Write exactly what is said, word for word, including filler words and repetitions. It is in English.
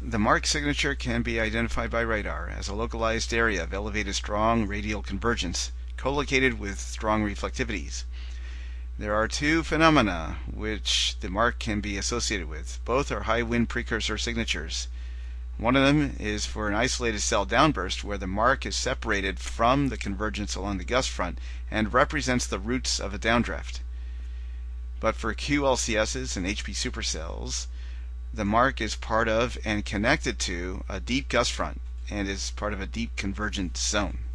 The mark signature can be identified by radar as a localized area of elevated strong radial convergence, collocated with strong reflectivities. There are two phenomena which the mark can be associated with. Both are high wind precursor signatures. One of them is for an isolated cell downburst where the mark is separated from the convergence along the gust front and represents the roots of a downdraft. But for Q L C Ss and H P supercells, the mark is part of and connected to a deep gust front and is part of a deep convergent zone.